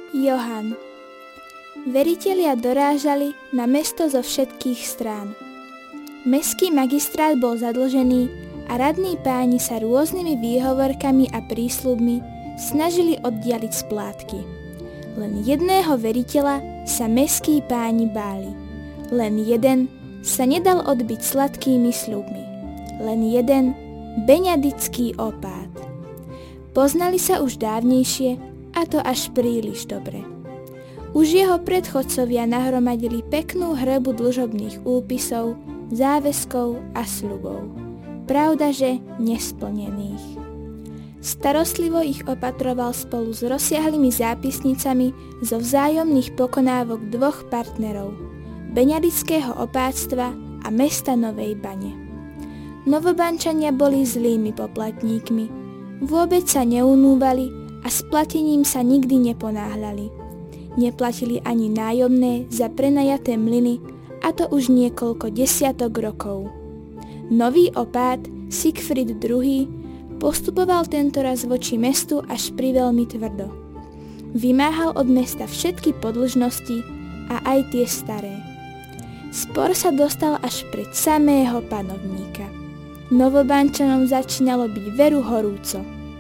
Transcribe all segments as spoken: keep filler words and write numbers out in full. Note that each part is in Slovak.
Johan. Veritelia dorážali na mesto zo všetkých strán. Mestský magistrát bol zadlžený a radní páni sa rôznymi výhovorkami a prísľubmi snažili oddialiť splátky. Len jedného veriteľa sa mestskí páni báli. Len jeden sa nedal odbiť sladkými sľubmi. Len jeden beňadický opát. Poznali sa už dávnejšie, a to až príliš dobre. Už jeho predchodcovia nahromadili peknú hrbu dlžobných úpisov, záväzkov a sľubov. Pravdaže nesplnených. Starostlivo ich opatroval spolu s rozsiahlými zápisnicami zo vzájomných pokonávok dvoch partnerov, beňadického opáctva a mesta Novej Bane. Novobančania boli zlými poplatníkmi, vôbec sa neunúvali a s platením sa nikdy neponáhľali. Neplatili ani nájomné za prenajaté mlyny, a to už niekoľko desiatok rokov. Nový opát, Siegfried druhý, postupoval tentoraz voči mestu až priveľmi tvrdo. Vymáhal od mesta všetky podĺžnosti a aj tie staré. Spor sa dostal až pred samého panovníka. Novobančanom začínalo byť veru horúco.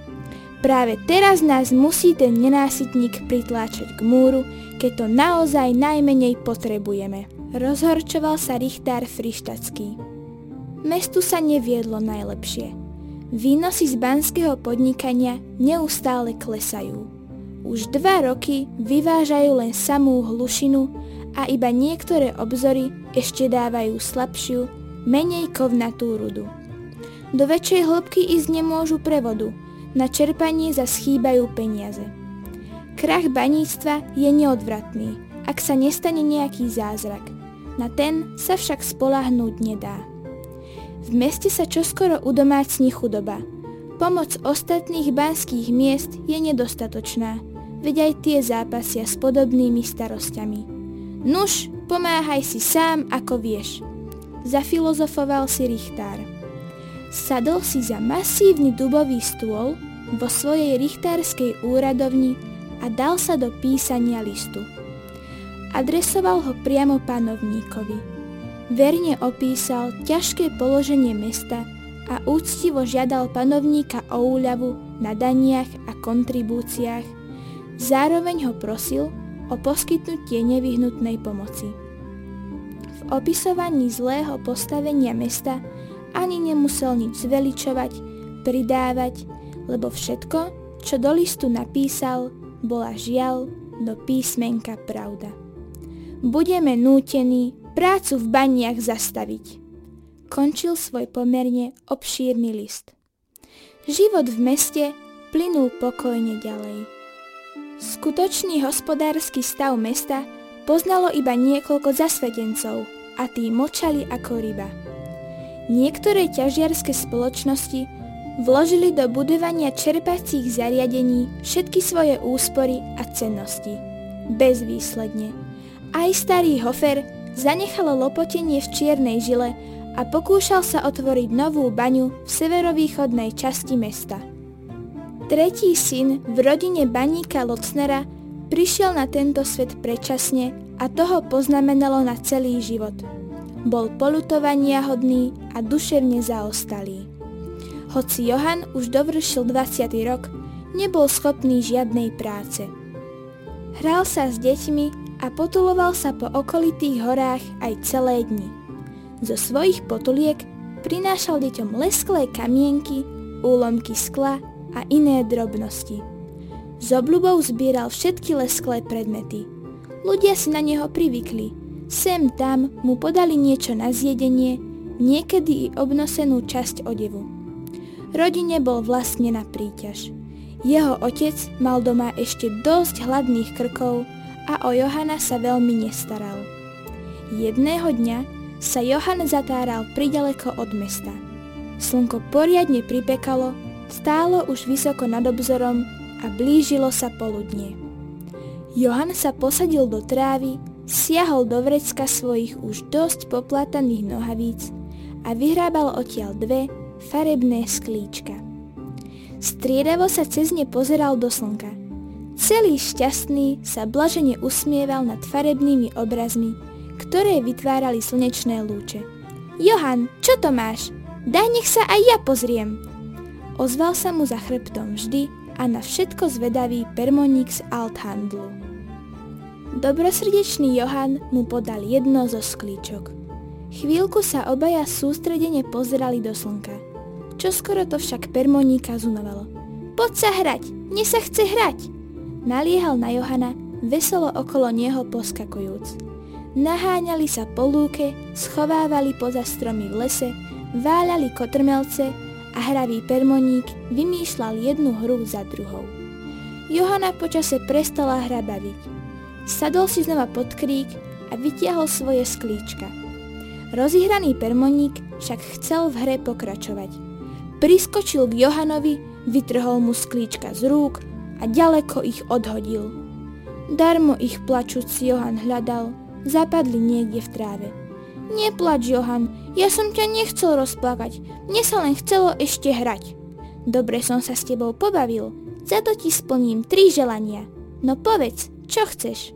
Práve teraz nás musí ten nenásytník pritláčať k múru, keď to naozaj najmenej potrebujeme. Rozhorčoval sa Richtár Frištatský. Mestu sa neviedlo najlepšie. Výnosy z banského podnikania neustále klesajú. Už dva roky vyvážajú len samú hlušinu a iba niektoré obzory ešte dávajú slabšiu, menej kovnatú rudu. Do väčšej hĺbky ísť nemôžu prevodu, na čerpanie zas chýbajú peniaze. Krach baníctva je neodvratný, ak sa nestane nejaký zázrak. Na ten sa však spoľahnúť nedá. V meste sa čoskoro udomácni chudoba. Pomoc ostatných banských miest je nedostatočná, veď aj tie zápasia s podobnými starosťami. Nuž, pomáhaj si sám, ako vieš, zafilozofoval si Richtár. Sadol si za masívny dubový stôl vo svojej richtárskej úradovni a dal sa do písania listu. Adresoval ho priamo panovníkovi. Verne opísal ťažké položenie mesta a úctivo žiadal panovníka o úľavu na daniach a kontribúciách, zároveň ho prosil o poskytnutie nevyhnutnej pomoci. V opisovaní zlého postavenia mesta ani nemusel nič zveličovať, pridávať, lebo všetko, čo do listu napísal, bola žiaľ do písmenka pravda. Budeme nútení prácu v baniach zastaviť. Končil svoj pomerne obšírny list. Život v meste plynul pokojne ďalej. Skutočný hospodársky stav mesta poznalo iba niekoľko zasvetencov a tí mlčali ako ryba. Niektoré ťažiarske spoločnosti vložili do budovania čerpacích zariadení všetky svoje úspory a cennosti. Bezvýsledne. Aj starý Hofer zanechal lopotenie v čiernej žile a pokúšal sa otvoriť novú baňu v severovýchodnej časti mesta. Tretí syn v rodine baníka Locnera prišiel na tento svet predčasne a toho poznamenalo na celý život. Bol poľutovaniahodný a duševne zaostalý. Hoci Johan už dovršil dvadsiaty rok, nebol schopný žiadnej práce. Hral sa s deťmi a potuloval sa po okolitých horách aj celé dni. Zo svojich potuliek prinášal deťom lesklé kamienky, úlomky skla a iné drobnosti. S obľubou zbieral všetky lesklé predmety. Ľudia si na neho privykli. Sem tam mu podali niečo na zjedenie, niekedy i obnosenú časť odevu. Rodine bol vlastne na príťaž. Jeho otec mal doma ešte dosť hladných krkov a o Johana sa veľmi nestaral. Jedného dňa sa Johan zatáral priďaleko od mesta. Slnko poriadne pripekalo, stálo už vysoko nad obzorom a blížilo sa poludnie. Johan sa posadil do trávy, siahol do vrecka svojich už dosť poplataných nohavíc a vyhrábal odtiaľ dve farebné sklíčka. Striedavo sa cez ne pozeral do slnka. Celý šťastný sa blažene usmieval nad farebnými obrazmi, ktoré vytvárali slnečné lúče. Johan, čo to máš? Daj, nech sa aj ja pozriem. Ozval sa mu za chrbtom vždy a na všetko zvedavý permoník z Althandlu. Dobrosrdečný Johan mu podal jedno zo sklíčok. Chvíľku sa obaja sústredene pozerali do slnka. Čoskoro to však permoníka zunovalo. Poď sa hrať, mne sa chce hrať! Naliehal na Johana, veselo okolo neho poskakujúc. Naháňali sa po lúke, schovávali poza stromy v lese, váľali kotrmelce a hravý permoník vymýšľal jednu hru za druhou. Johana počase prestala hra baviť. Sadol si znova pod krík a vytiahol svoje sklíčka. Rozihraný permoník však chcel v hre pokračovať. Priskočil k Johanovi, vytrhol mu sklíčka z rúk a ďaleko ich odhodil. Darmo ich plačúci Johan hľadal, zapadli niekde v tráve. Neplač, Johan, ja som ťa nechcel rozplakať, mne sa len chcelo ešte hrať. Dobre som sa s tebou pobavil, za to ti splním tri želania. No povedz, čo chceš?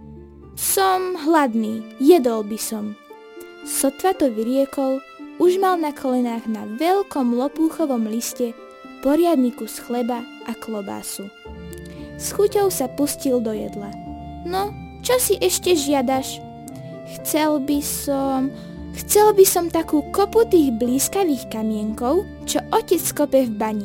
Som hladný, jedol by som. Sotva to vyriekol, už mal na kolenách na veľkom lopúchovom liste poriadny kus chleba a klobásu. S chuťou sa pustil do jedla. No, čo si ešte žiadaš? Chcel by som... Chcel by som takú kopu tých blízkavých kamienkov, čo otec kope v bani.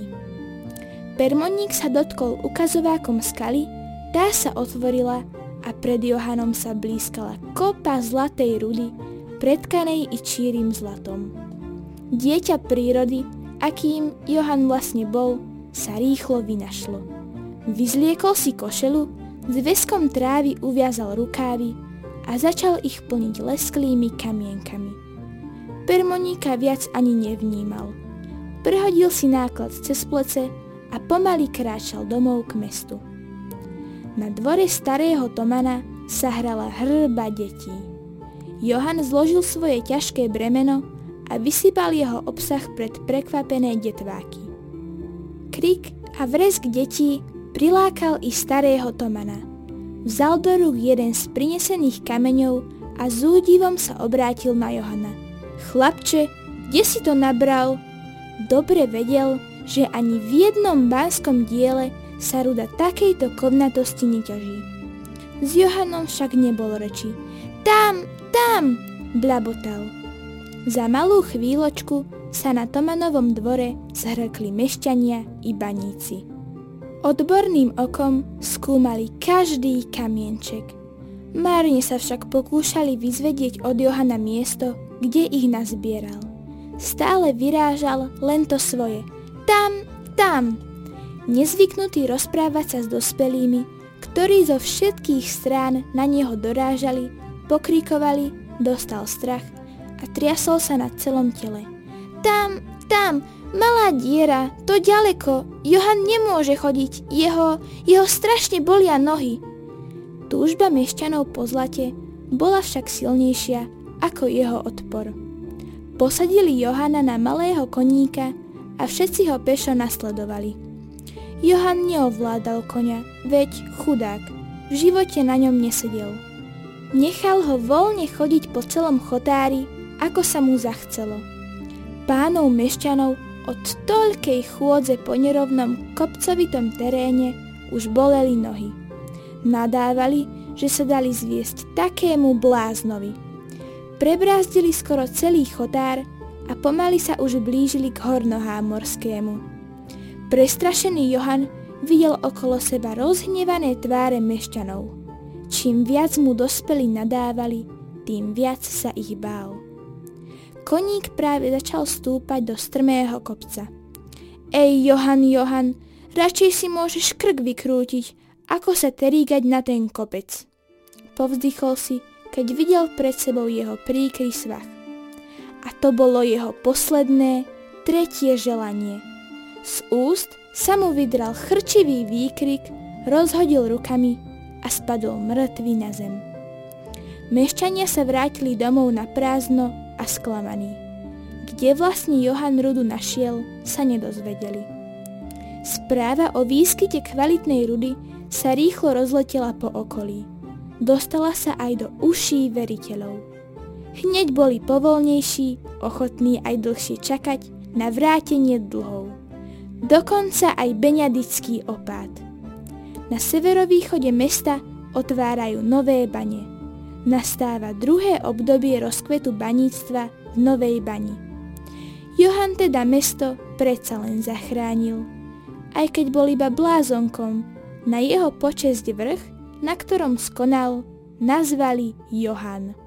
Permoník sa dotkol ukazovákom skaly, tá sa otvorila a pred Johanom sa blískala kopa zlatej rudy, pretkanej i čírim zlatom. Dieťa prírody, akým Johan vlastne bol, sa rýchlo vynašlo. Vyzliekol si košelu, s veskom trávy uviazal rukávy a začal ich plniť lesklými kamienkami. Permoníka viac ani nevnímal. Prehodil si náklad cez plece a pomaly kráčal domov k mestu. Na dvore starého Tomana sa hrala hrba detí. Johan zložil svoje ťažké bremeno a vysypal jeho obsah pred prekvapené detváky. Krik a vresk detí prilákal i starého Tomana. Vzal do rúk jeden z prinesených kameňov a s údivom sa obrátil na Johana. Chlapče, kde si to nabral? Dobre vedel, že ani v jednom banskom diele sa ruda takejto kovnatosti neťaží. S Johanom však nebolo reči. Tam, tam, blabotal. Za malú chvíľočku sa na Tomanovom dvore zhrkli mešťania i baníci. Odborným okom skúmali každý kamienček. Márne sa však pokúšali vyzvedieť od Johana miesto, kde ich nazbieral. Stále vyrážal len to svoje. Tam, tam. Nezvyknutý rozprávať sa s dospelými, ktorí zo všetkých strán na neho dorážali, pokrikovali, dostal strach a triasol sa na celom tele. Tam, tam, malá diera, to ďaleko, Johan nemôže chodiť, jeho, jeho strašne bolia nohy. Túžba mešťanov po zlate bola však silnejšia ako jeho odpor. Posadili Johana na malého koníka a všetci ho pešo nasledovali. Johan neovládal koňa, veď chudák, v živote na ňom nesedel. Nechal ho voľne chodiť po celom chotári, ako sa mu zachcelo. Pánov mešťanov od toľkej chôdze po nerovnom kopcovitom teréne už boleli nohy. Nadávali, že sa dali zviesť takému bláznovi. Prebrázdili skoro celý chotár a pomaly sa už blížili k Hornohámorskému. Prestrašený Johan videl okolo seba rozhnevané tváre mešťanov. Čím viac mu dospelí nadávali, tým viac sa ich bál. Koník práve začal stúpať do strmého kopca. Ej, Johan, Johan, radšej si môžeš krk vykrútiť, ako sa terígať na ten kopec. Povzdychol si, keď videl pred sebou jeho príkry svah. A to bolo jeho posledné, tretie želanie. Z úst sa mu vydral chrčivý výkrik, rozhodil rukami a spadol mŕtvy na zem. Mešťania sa vrátili domov na prázdno a sklamaní. Kde vlastne Johan rudu našiel, sa nedozvedeli. Správa o výskyte kvalitnej rudy sa rýchlo rozletela po okolí. Dostala sa aj do uší veriteľov. Hneď boli povolnejší, ochotní aj dlhšie čakať na vrátenie dlhov. Dokonca aj beňadický opát. Na severovýchode mesta otvárajú nové bane. Nastáva druhé obdobie rozkvetu baníctva v Novej Bani. Johan teda mesto predsa len zachránil. Aj keď bol iba blázonkom, na jeho počesť vrch, na ktorom skonal, nazvali Johan.